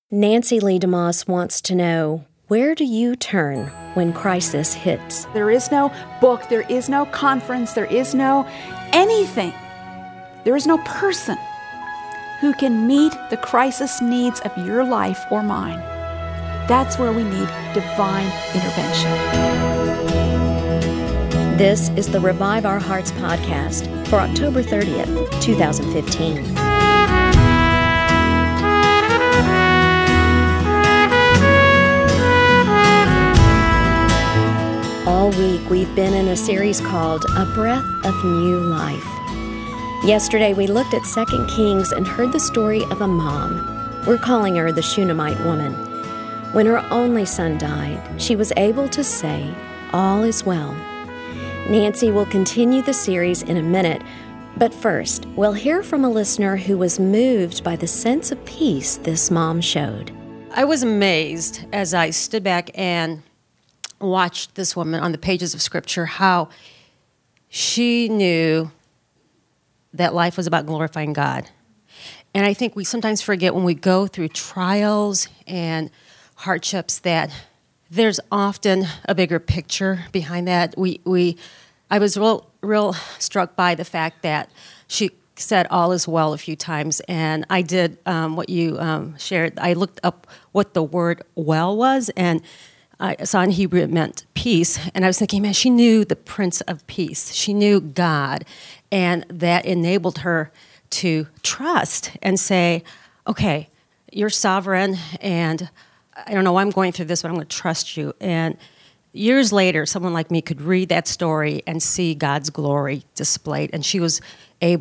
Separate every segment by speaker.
Speaker 1: Nancy Lee DeMoss wants to know, where do you turn when crisis hits?
Speaker 2: There is no book, there is no conference, there is no anything. There is no person who can meet the crisis needs of your life or mine. That's where we need divine intervention.
Speaker 1: This is the Revive Our Hearts podcast for October 30th, 2015. All week, we've been in a series called A Breath of New Life. Yesterday, we looked at 2 Kings and heard the story of a mom. We're calling her the Shunammite woman. When her only son died, she was able to say, "All is well." Nancy will continue the series in a minute, but first, we'll hear from a listener who was moved by the sense of peace this mom showed.
Speaker 3: I was amazed as I stood back and watched this woman on the pages of Scripture, how she knew that life was about glorifying God. And I think we sometimes forget when we go through trials and hardships that there's often a bigger picture behind that. I was real struck by the fact that she said all is well a few times, and I did what you shared. I looked up what the word well was, and I saw in Hebrew it meant peace, and I was thinking, man, she knew the Prince of Peace. She knew God, and that enabled her to trust and say, okay, you're sovereign, and I don't know why I'm going through this, but I'm going to trust you. And years later, someone like me could read that story and see God's glory displayed, and she was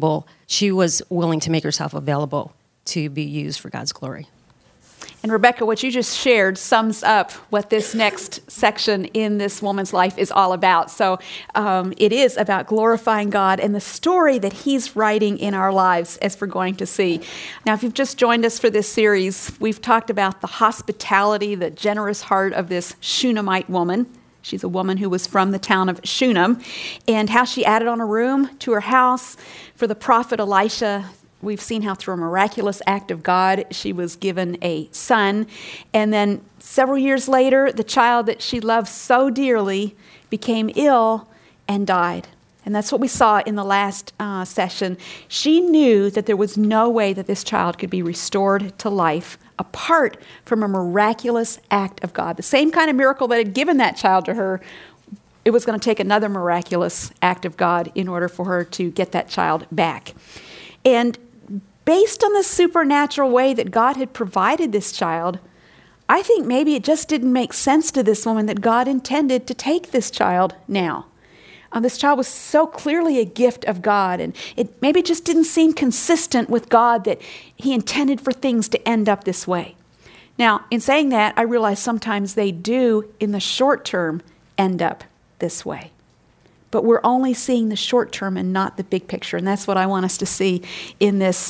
Speaker 3: willing to make herself available to be used for God's glory.
Speaker 2: And Rebecca, what you just shared sums up what this next section in this woman's life is all about. So it is about glorifying God and the story that He's writing in our lives, as we're going to see. Now, if you've just joined us for this series, we've talked about the hospitality, the generous heart of this Shunammite woman. She's a woman who was from the town of Shunem, and how she added on a room to her house for the prophet Elisha. We've seen how through a miraculous act of God, she was given a son. And then several years later, the child that she loved so dearly became ill and died. And that's what we saw in the last session. She knew that there was no way that this child could be restored to life apart from a miraculous act of God. The same kind of miracle that had given that child to her, it was going to take another miraculous act of God in order for her to get that child back. And based on the supernatural way that God had provided this child, I think maybe it just didn't make sense to this woman that God intended to take this child now. This child was so clearly a gift of God, and it maybe just didn't seem consistent with God that He intended for things to end up this way. Now, in saying that, I realize sometimes they do, in the short term, end up this way. But we're only seeing the short term and not the big picture. And that's what I want us to see in this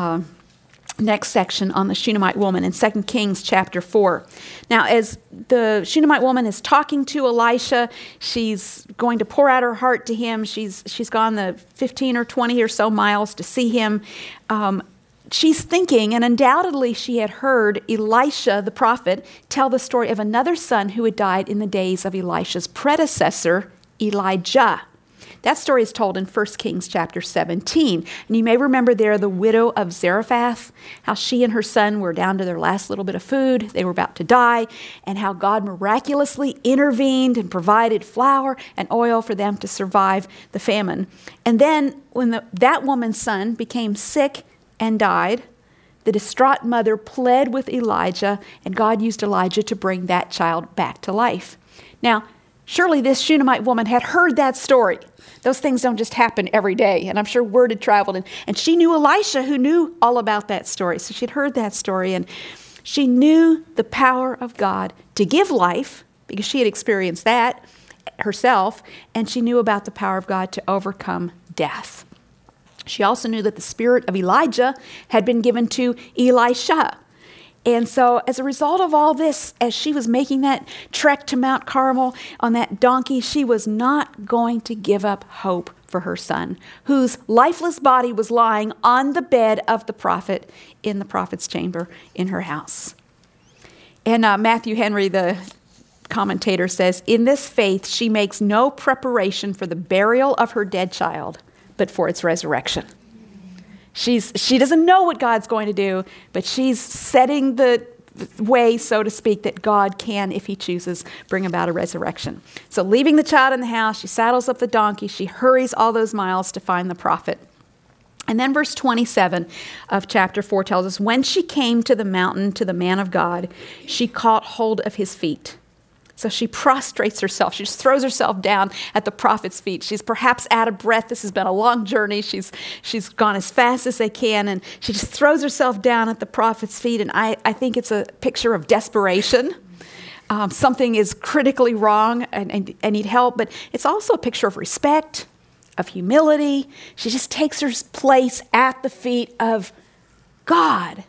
Speaker 2: next section on the Shunammite woman in 2 Kings chapter 4. Now, as the Shunammite woman is talking to Elisha, she's going to pour out her heart to him. She's gone the 15 or 20 or so miles to see him. She's thinking, and undoubtedly she had heard Elisha, the prophet, tell the story of another son who had died in the days of Elisha's predecessor, Elijah. That story is told in 1 Kings chapter 17. And you may remember there the widow of Zarephath, how she and her son were down to their last little bit of food. They were about to die, and how God miraculously intervened and provided flour and oil for them to survive the famine. And then when that woman's son became sick and died, the distraught mother pled with Elijah, and God used Elijah to bring that child back to life. Now, surely this Shunammite woman had heard that story. Those things don't just happen every day. And I'm sure word had traveled. And she knew Elisha, who knew all about that story. So she'd heard that story. And she knew the power of God to give life, because she had experienced that herself. And she knew about the power of God to overcome death. She also knew that the spirit of Elijah had been given to Elisha. And so as a result of all this, as she was making that trek to Mount Carmel on that donkey, she was not going to give up hope for her son, whose lifeless body was lying on the bed of the prophet in the prophet's chamber in her house. And Matthew Henry, the commentator, says, in this faith, she makes no preparation for the burial of her dead child, but for its resurrection. She doesn't know what God's going to do, but she's setting the way, so to speak, that God can, if he chooses, bring about a resurrection. So leaving the child in the house, she saddles up the donkey, she hurries all those miles to find the prophet. And then verse 27 of chapter 4 tells us, when she came to the mountain to the man of God, she caught hold of his feet. So she prostrates herself. She just throws herself down at the prophet's feet. She's perhaps out of breath. This has been a long journey. She's gone as fast as they can, and she just throws herself down at the prophet's feet. And I think it's a picture of desperation. Something is critically wrong and need help, but it's also a picture of respect, of humility. She just takes her place at the feet of God.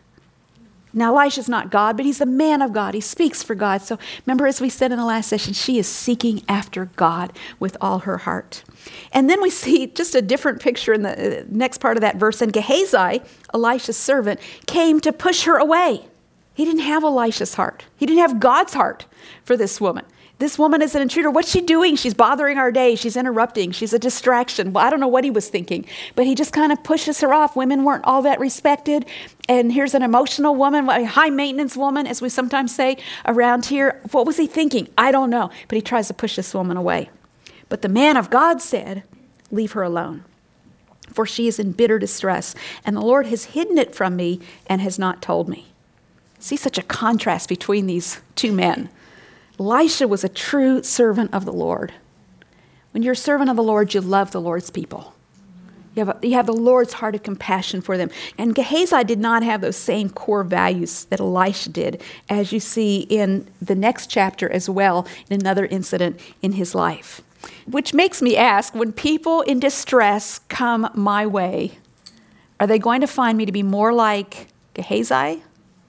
Speaker 2: Now, Elisha's not God, but he's the man of God. He speaks for God. So remember, as we said in the last session, she is seeking after God with all her heart. And then we see just a different picture in the next part of that verse. And Gehazi, Elisha's servant, came to push her away. He didn't have Elisha's heart. He didn't have God's heart for this woman. This woman is an intruder. What's she doing? She's bothering our day. She's interrupting. She's a distraction. Well, I don't know what he was thinking, but he just kind of pushes her off. Women weren't all that respected. And here's an emotional woman, a high maintenance woman, as we sometimes say around here. What was he thinking? I don't know. But he tries to push this woman away. But the man of God said, leave her alone, for she is in bitter distress, and the Lord has hidden it from me and has not told me. See such a contrast between these two men. Elisha was a true servant of the Lord. When you're a servant of the Lord, you love the Lord's people. You have the Lord's heart of compassion for them. And Gehazi did not have those same core values that Elisha did, as you see in the next chapter as well, in another incident in his life. Which makes me ask, when people in distress come my way, are they going to find me to be more like Gehazi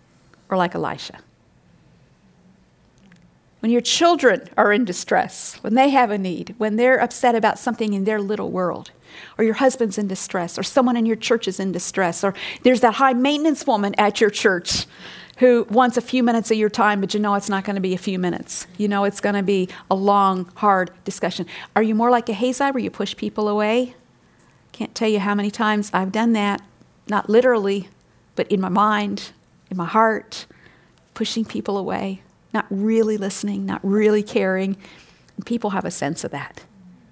Speaker 2: or like Elisha? When your children are in distress, when they have a need, when they're upset about something in their little world, or your husband's in distress, or someone in your church is in distress, or there's that high maintenance woman at your church who wants a few minutes of your time, but you know it's not going to be a few minutes. You know it's going to be a long, hard discussion. Are you more like Gehazi where you push people away? Can't tell you how many times I've done that, not literally, but in my mind, in my heart, pushing people away. Not really listening, not really caring. And people have a sense of that.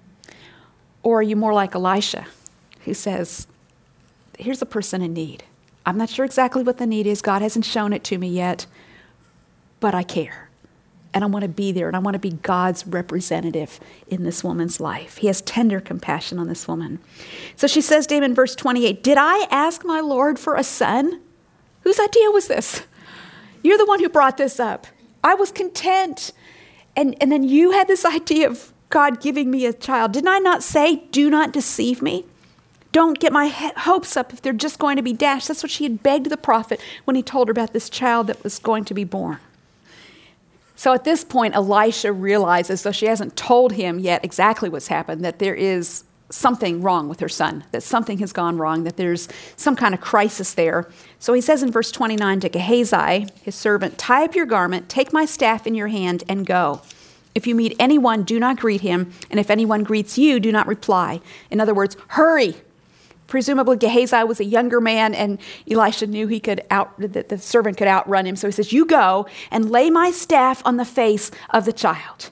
Speaker 2: Or are you more like Elisha, who says, here's a person in need. I'm not sure exactly what the need is. God hasn't shown it to me yet, but I care. And I want to be there, and I want to be God's representative in this woman's life. He has tender compassion on this woman. So she says to him in verse 28, did I ask my Lord for a son? Whose idea was this? You're the one who brought this up. I was content. And then you had this idea of God giving me a child. Didn't I not say, do not deceive me? Don't get my hopes up if they're just going to be dashed. That's what she had begged the prophet when he told her about this child that was going to be born. So at this point, Elisha realizes, though she hasn't told him yet exactly what's happened, that there is something wrong with her son, that something has gone wrong, that there's some kind of crisis there. So he says in verse 29 to Gehazi, his servant, tie up your garment, take my staff in your hand, and go. If you meet anyone, do not greet him, and if anyone greets you, do not reply. In other words, hurry. Presumably Gehazi was a younger man, and Elisha knew that the servant could outrun him. So he says, you go and lay my staff on the face of the child.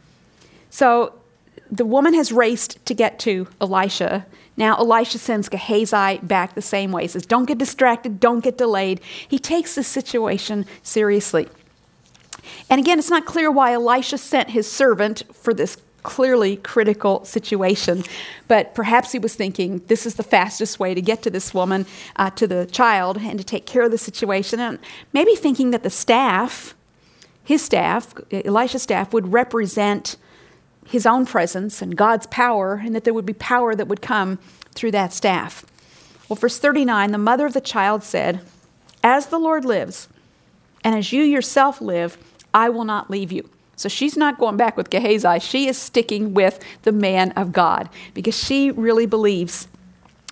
Speaker 2: So the woman has raced to get to Elisha. Now Elisha sends Gehazi back the same way. He says, don't get distracted, don't get delayed. He takes this situation seriously. And again, it's not clear why Elisha sent his servant for this clearly critical situation, but perhaps he was thinking this is the fastest way to get to this woman, to the child, and to take care of the situation. And maybe thinking that the staff, his staff, Elisha's staff, would represent his own presence and God's power, and that there would be power that would come through that staff. Well, verse 39, the mother of the child said, as the Lord lives, and as you yourself live, I will not leave you. So she's not going back with Gehazi. She is sticking with the man of God because she really believes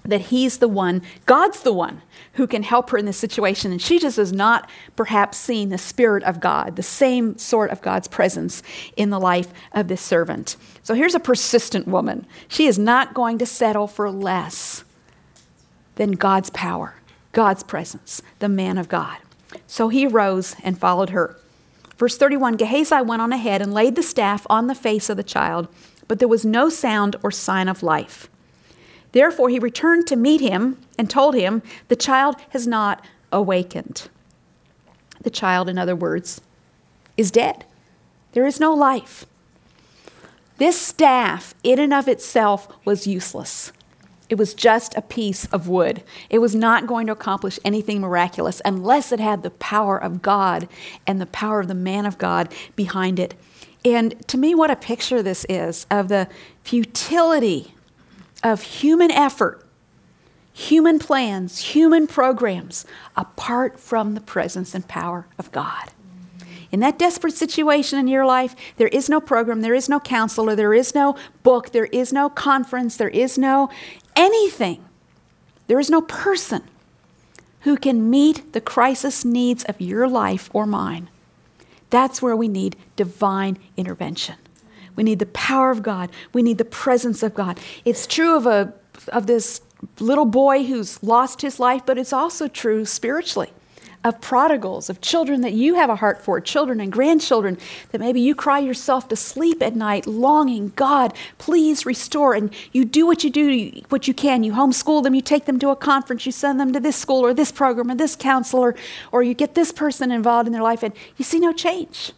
Speaker 2: that he's the one, God's the one, who can help her in this situation. And she just has not perhaps seen the Spirit of God, the same sort of God's presence in the life of this servant. So here's a persistent woman. She is not going to settle for less than God's power, God's presence, the man of God. So he arose and followed her. Verse 31, Gehazi went on ahead and laid the staff on the face of the child, but there was no sound or sign of life. Therefore he returned to meet him and told him, the child has not awakened. The child, in other words, is dead. There is no life. This staff, in and of itself, was useless. It was just a piece of wood. It was not going to accomplish anything miraculous unless it had the power of God and the power of the man of God behind it. And to me, what a picture this is of the futility of human effort, human plans, human programs, apart from the presence and power of God. In that desperate situation in your life, there is no program, there is no counselor, there is no book, there is no conference, there is no anything. There is no person who can meet the crisis needs of your life or mine. That's where we need divine intervention. We need the power of God. We need the presence of God. It's true of this little boy who's lost his life, but it's also true spiritually of prodigals, of children that you have a heart for, children and grandchildren that maybe you cry yourself to sleep at night longing, God, please restore. And you do what you can. You homeschool them, you take them to a conference, you send them to this school or this program or this counselor, or you get this person involved in their life and you see no change.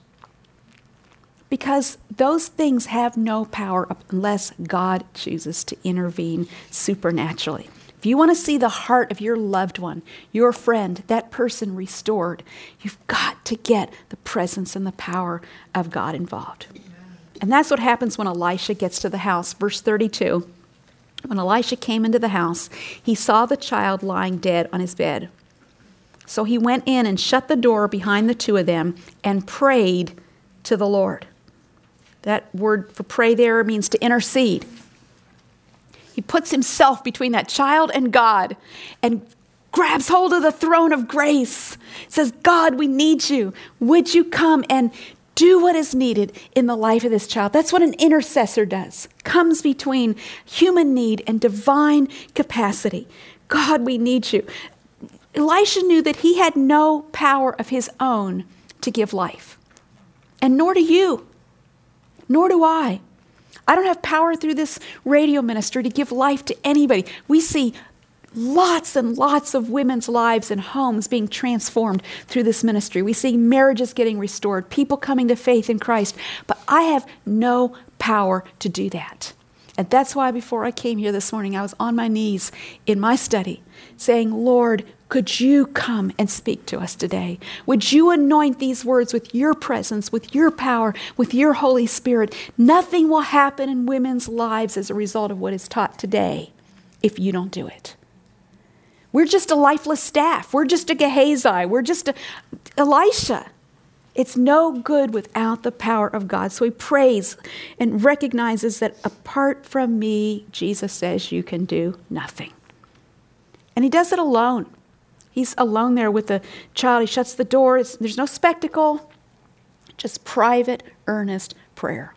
Speaker 2: Because those things have no power unless God chooses to intervene supernaturally. If you want to see the heart of your loved one, your friend, that person restored, you've got to get the presence and the power of God involved. And that's what happens when Elisha gets to the house. Verse 32, when Elisha came into the house, he saw the child lying dead on his bed. So he went in and shut the door behind the two of them and prayed to the Lord. That word for pray there means to intercede. He puts himself between that child and God and grabs hold of the throne of grace. Says, God, we need you. Would you come and do what is needed in the life of this child? That's what an intercessor does. Comes between human need and divine capacity. God, we need you. Elisha knew that he had no power of his own to give life. And nor do you. Nor do I. I don't have power through this radio ministry to give life to anybody. We see lots and lots of women's lives and homes being transformed through this ministry. We see marriages getting restored, people coming to faith in Christ. But I have no power to do that. And that's why before I came here this morning, I was on my knees in my study saying, Lord, could you come and speak to us today? Would you anoint these words with your presence, with your power, with your Holy Spirit? Nothing will happen in women's lives as a result of what is taught today if you don't do it. We're just a lifeless staff. We're just a Gehazi. We're just a Elisha. It's no good without the power of God. So he prays and recognizes that apart from me, Jesus says, you can do nothing. And he does it alone. He's alone there with the child. He shuts the door. There's no spectacle, just private, earnest prayer.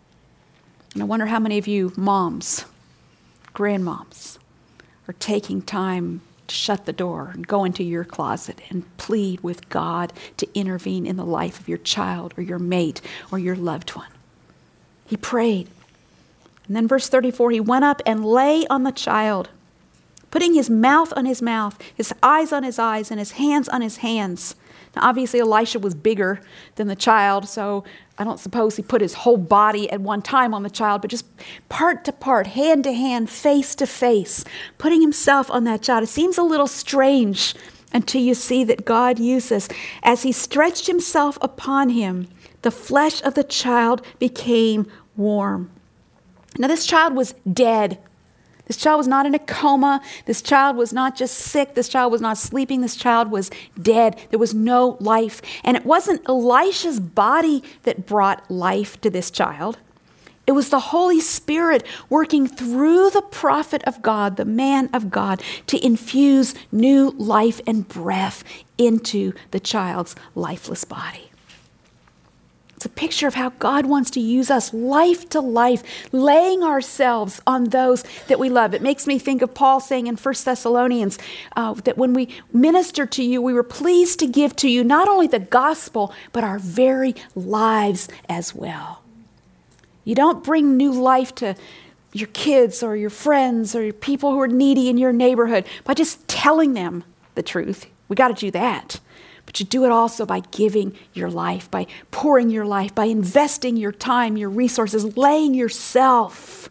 Speaker 2: And I wonder how many of you moms, grandmoms, are taking time to shut the door and go into your closet and plead with God to intervene in the life of your child or your mate or your loved one. He prayed. And then verse 34, he went up and lay on the child, putting his mouth on his mouth, his eyes on his eyes, and his hands on his hands. Now, obviously, Elisha was bigger than the child, so I don't suppose he put his whole body at one time on the child, but just part to part, hand to hand, face to face, putting himself on that child. It seems a little strange until you see that God uses. As he stretched himself upon him, the flesh of the child became warm. Now, this child was dead. This child was not in a coma. This child was not just sick. This child was not sleeping. This child was dead. There was no life. And it wasn't Elisha's body that brought life to this child. It was the Holy Spirit working through the prophet of God, the man of God, to infuse new life and breath into the child's lifeless body. It's a picture of how God wants to use us life to life, laying ourselves on those that we love. It makes me think of Paul saying in 1 Thessalonians that when we ministered to you, we were pleased to give to you not only the gospel, but our very lives as well. You don't bring new life to your kids or your friends or your people who are needy in your neighborhood by just telling them the truth. We got to do that. But you do it also by giving your life, by pouring your life, by investing your time, your resources, laying yourself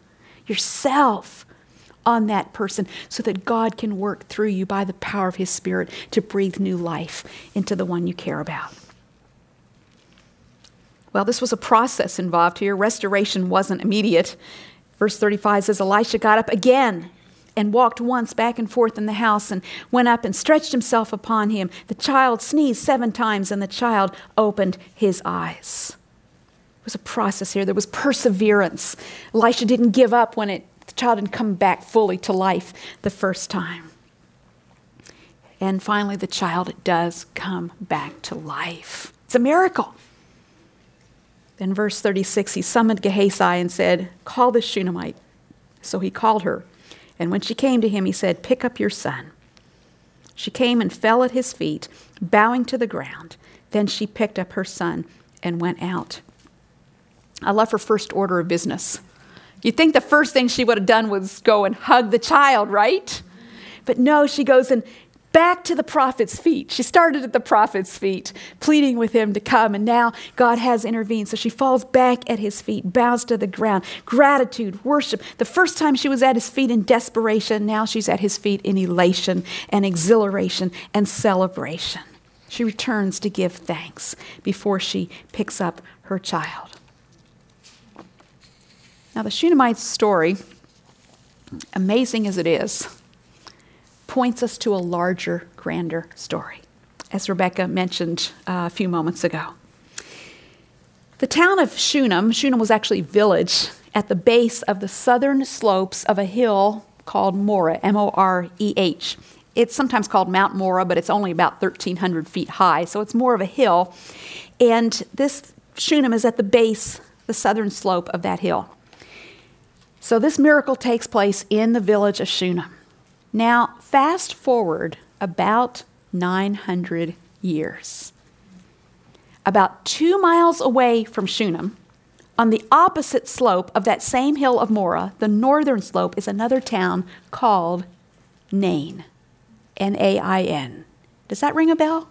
Speaker 2: on that person so that God can work through you by the power of his Spirit to breathe new life into the one you care about. Well, this was a process involved here. Restoration wasn't immediate. Verse 35 says, Elisha got up again and walked once back and forth in the house and went up and stretched himself upon him. The child sneezed 7 times and the child opened his eyes. It was a process here. There was perseverance. Elisha didn't give up when the child didn't come back fully to life the first time. And finally, the child does come back to life. It's a miracle. Then verse 36, he summoned Gehazi and said, call this Shunammite. So he called her. And when she came to him, he said, pick up your son. She came and fell at his feet, bowing to the ground. Then she picked up her son and went out. I love her first order of business. You'd think the first thing she would have done was go and hug the child, right? But no, she goes and back to the prophet's feet. She started at the prophet's feet, pleading with him to come, and now God has intervened. So she falls back at his feet, bows to the ground. Gratitude, worship. The first time she was at his feet in desperation, now she's at his feet in elation and exhilaration and celebration. She returns to give thanks before she picks up her child. Now the Shunammite story, amazing as it is, points us to a larger, grander story, as Rebecca mentioned a few moments ago. The town of Shunem was actually a village at the base of the southern slopes of a hill called Moreh, M-O-R-E-H. It's sometimes called Mount Moreh, but it's only about 1,300 feet high, so it's more of a hill. And this Shunem is at the base, the southern slope of that hill. So this miracle takes place in the village of Shunem. Now, fast forward about 900 years. About 2 miles away from Shunem, on the opposite slope of that same hill of Moreh, the northern slope, is another town called Nain, N-A-I-N. Does that ring a bell?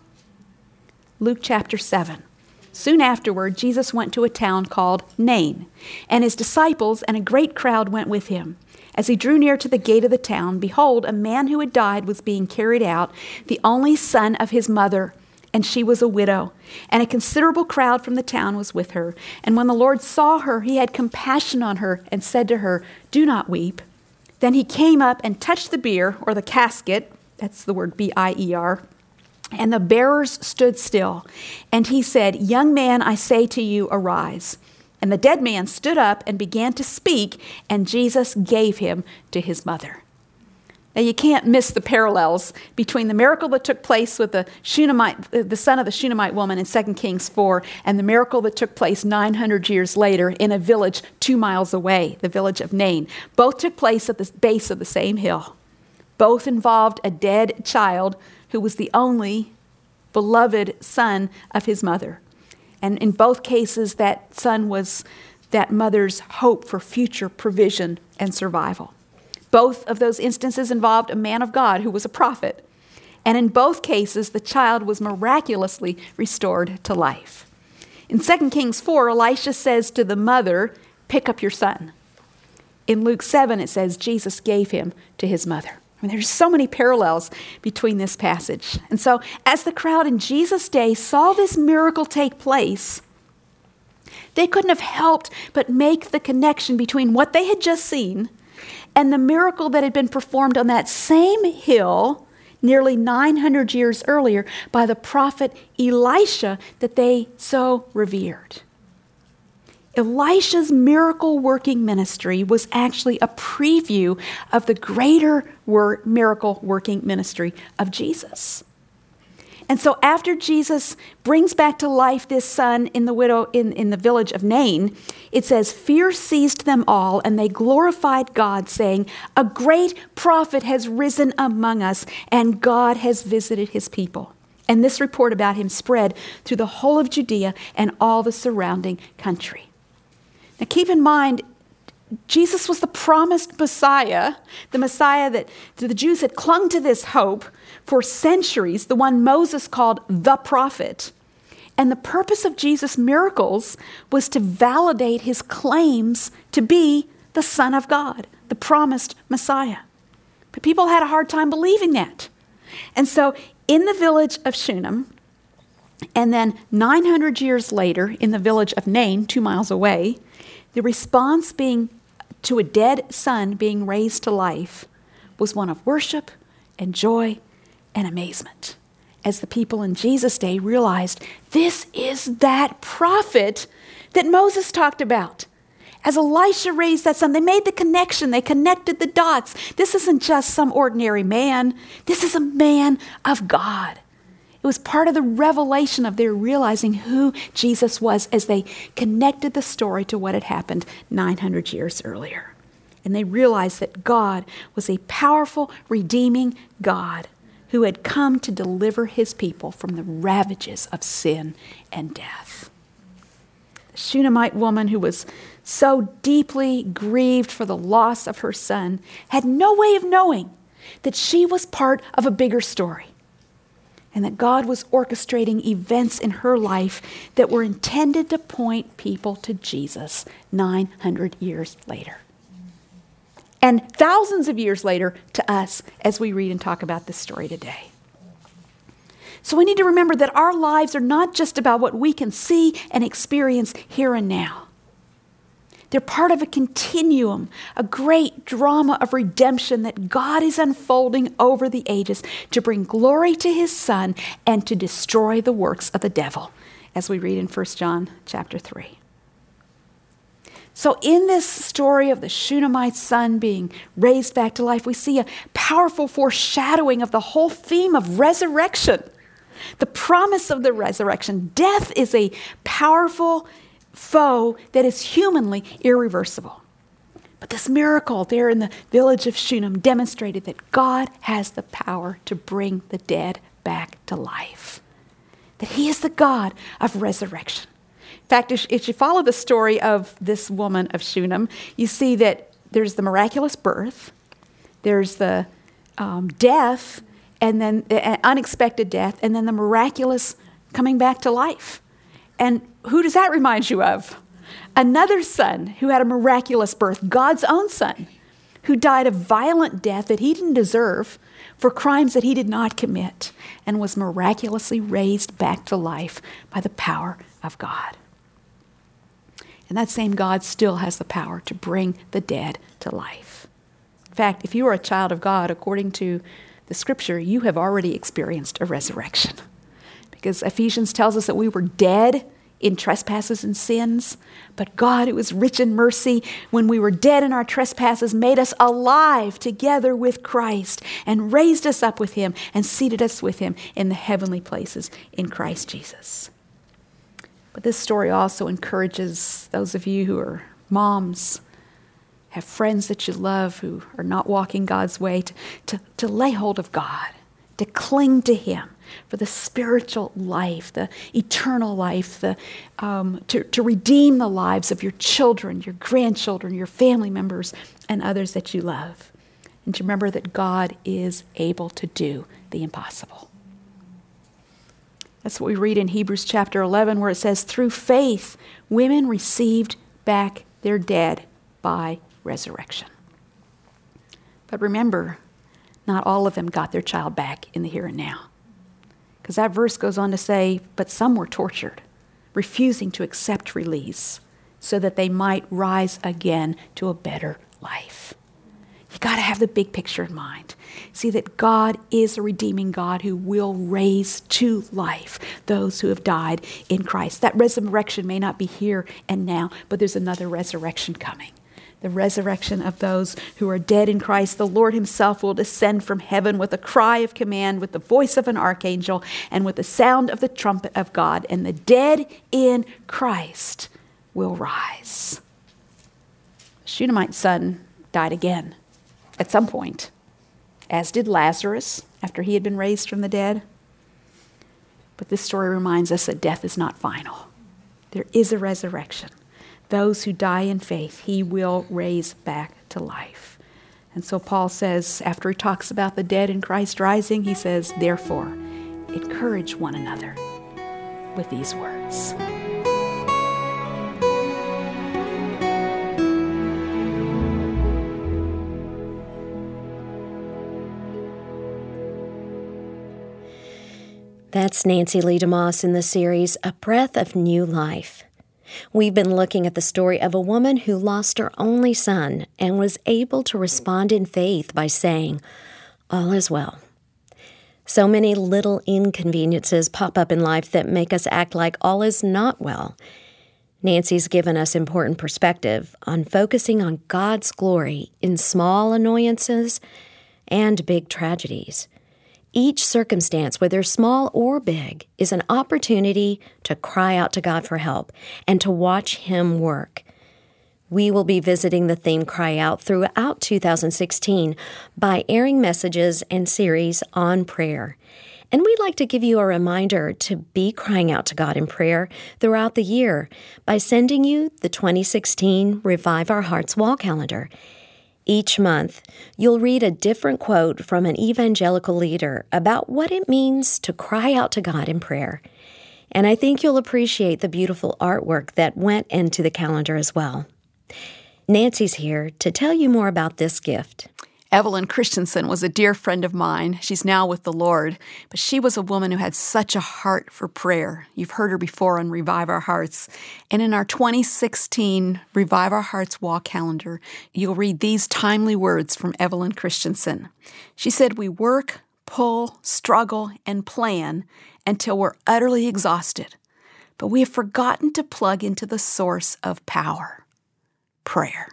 Speaker 2: Luke chapter 7. Soon afterward, Jesus went to a town called Nain, and his disciples and a great crowd went with him. As he drew near to the gate of the town, behold, a man who had died was being carried out, the only son of his mother, and she was a widow. And a considerable crowd from the town was with her. And when the Lord saw her, he had compassion on her and said to her, do not weep. Then he came up and touched the bier, or the casket, that's the word B-I-E-R, and the bearers stood still. And he said, young man, I say to you, arise. And the dead man stood up and began to speak, and Jesus gave him to his mother. Now you can't miss the parallels between the miracle that took place with the son of the Shunammite woman in 2 Kings 4, and the miracle that took place 900 years later in a village 2 miles away, the village of Nain. Both took place at the base of the same hill. Both involved a dead child who was the only beloved son of his mother. And in both cases, that son was that mother's hope for future provision and survival. Both of those instances involved a man of God who was a prophet. And in both cases, the child was miraculously restored to life. In 2 Kings 4, Elisha says to the mother, pick up your son. In Luke 7, it says Jesus gave him to his mother. I mean, there's so many parallels between this passage. And so as the crowd in Jesus' day saw this miracle take place, they couldn't have helped but make the connection between what they had just seen and the miracle that had been performed on that same hill nearly 900 years earlier by the prophet Elisha that they so revered. Elisha's miracle-working ministry was actually a preview of the greater miracle-working ministry of Jesus. And so after Jesus brings back to life this son in the village of Nain, it says, fear seized them all, and they glorified God, saying, a great prophet has risen among us, and God has visited his people. And this report about him spread through the whole of Judea and all the surrounding country. Now keep in mind, Jesus was the promised Messiah, the Messiah that the Jews had clung to this hope for centuries, the one Moses called the prophet. And the purpose of Jesus' miracles was to validate his claims to be the Son of God, the promised Messiah. But people had a hard time believing that. And so in the village of Shunem, and then 900 years later in the village of Nain, 2 miles away, the response being to a dead son being raised to life was one of worship and joy and amazement, as the people in Jesus' day realized this is that prophet that Moses talked about. As Elisha raised that son, they made the connection. They connected the dots. This isn't just some ordinary man. This is a man of God. It was part of the revelation of their realizing who Jesus was as they connected the story to what had happened 900 years earlier. And they realized that God was a powerful, redeeming God who had come to deliver his people from the ravages of sin and death. The Shunammite woman, who was so deeply grieved for the loss of her son, had no way of knowing that she was part of a bigger story, and that God was orchestrating events in her life that were intended to point people to Jesus 900 years later. And thousands of years later to us as we read and talk about this story today. So we need to remember that our lives are not just about what we can see and experience here and now. They're part of a continuum, a great drama of redemption that God is unfolding over the ages to bring glory to his Son and to destroy the works of the devil, as we read in 1 John chapter 3. So in this story of the Shunammite son being raised back to life, we see a powerful foreshadowing of the whole theme of resurrection, the promise of the resurrection. Death is a powerful foe that is humanly irreversible. But this miracle there in the village of Shunem demonstrated that God has the power to bring the dead back to life, that he is the God of resurrection. In fact, if you follow the story of this woman of Shunem, you see that there's the miraculous birth, there's the death, and then unexpected death, and then the miraculous coming back to life. And who does that remind you of? Another son who had a miraculous birth, God's own son, who died a violent death that he didn't deserve for crimes that he did not commit, and was miraculously raised back to life by the power of God. And that same God still has the power to bring the dead to life. In fact, if you are a child of God, according to the scripture, you have already experienced a resurrection. Because Ephesians tells us that we were dead in trespasses and sins, but God, who is rich in mercy, when we were dead in our trespasses, made us alive together with Christ and raised us up with him and seated us with him in the heavenly places in Christ Jesus. But this story also encourages those of you who are moms, have friends that you love who are not walking God's way, to lay hold of God, to cling to him for the spiritual life, the eternal life, to redeem the lives of your children, your grandchildren, your family members, and others that you love. And to remember that God is able to do the impossible. That's what we read in Hebrews chapter 11, where it says, through faith, women received back their dead by resurrection. But remember, not all of them got their child back in the here and now. Because that verse goes on to say, but some were tortured, refusing to accept release, so that they might rise again to a better life. You got to have the big picture in mind. See that God is a redeeming God who will raise to life those who have died in Christ. That resurrection may not be here and now, but there's another resurrection coming. The resurrection of those who are dead in Christ. The Lord himself will descend from heaven with a cry of command, with the voice of an archangel, and with the sound of the trumpet of God. And the dead in Christ will rise. The Shunammite's son died again at some point, as did Lazarus after he had been raised from the dead. But this story reminds us that death is not final. There is a resurrection. Those who die in faith, he will raise back to life. And so Paul says, after he talks about the dead in Christ rising, he says, therefore, encourage one another with these words.
Speaker 1: That's Nancy Lee DeMoss in the series, A Breath of New Life. We've been looking at the story of a woman who lost her only son and was able to respond in faith by saying, all is well. So many little inconveniences pop up in life that make us act like all is not well. Nancy's given us important perspective on focusing on God's glory in small annoyances and big tragedies. Each circumstance, whether small or big, is an opportunity to cry out to God for help and to watch him work. We will be visiting the theme Cry Out throughout 2016 by airing messages and series on prayer. And we'd like to give you a reminder to be crying out to God in prayer throughout the year by sending you the 2016 Revive Our Hearts Wall Calendar. Each month, you'll read a different quote from an evangelical leader about what it means to cry out to God in prayer. And I think you'll appreciate the beautiful artwork that went into the calendar as well. Nancy's here to tell you more about this gift.
Speaker 2: Evelyn Christensen was a dear friend of mine. She's now with the Lord, but she was a woman who had such a heart for prayer. You've heard her before on Revive Our Hearts. And in our 2016 Revive Our Hearts Wall Calendar, you'll read these timely words from Evelyn Christensen. She said, we work, pull, struggle, and plan until we're utterly exhausted, but we have forgotten to plug into the source of power, prayer.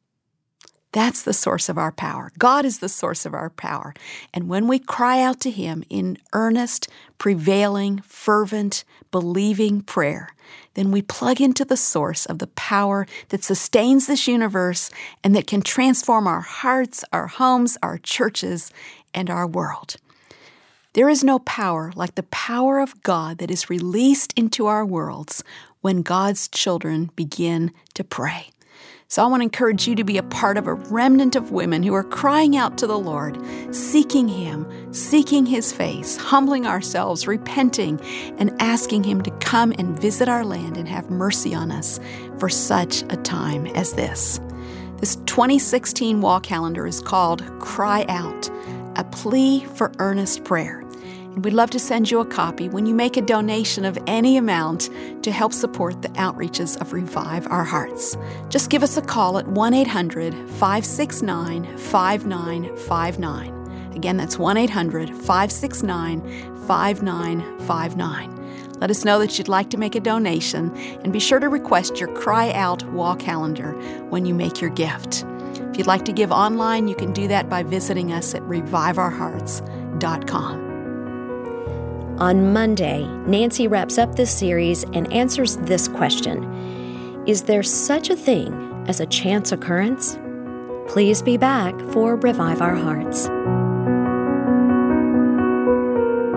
Speaker 2: That's the source of our power. God is the source of our power. And when we cry out to him in earnest, prevailing, fervent, believing prayer, then we plug into the source of the power that sustains this universe and that can transform our hearts, our homes, our churches, and our world. There is no power like the power of God that is released into our worlds when God's children begin to pray. So I want to encourage you to be a part of a remnant of women who are crying out to the Lord, seeking him, seeking his face, humbling ourselves, repenting, and asking him to come and visit our land and have mercy on us for such a time as this. This 2016 wall calendar is called Cry Out, a plea for earnest prayer. And we'd love to send you a copy when you make a donation of any amount to help support the outreaches of Revive Our Hearts. Just give us a call at 1-800-569-5959. Again, that's 1-800-569-5959. Let us know that you'd like to make a donation, and be sure to request your Cry Out wall calendar when you make your gift. If you'd like to give online, you can do that by visiting us at reviveourhearts.com.
Speaker 1: On Monday, Nancy wraps up this series and answers this question. Is there such a thing as a chance occurrence? Please be back for Revive Our Hearts.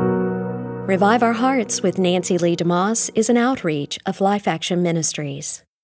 Speaker 1: Revive Our Hearts with Nancy Lee DeMoss is an outreach of Life Action Ministries.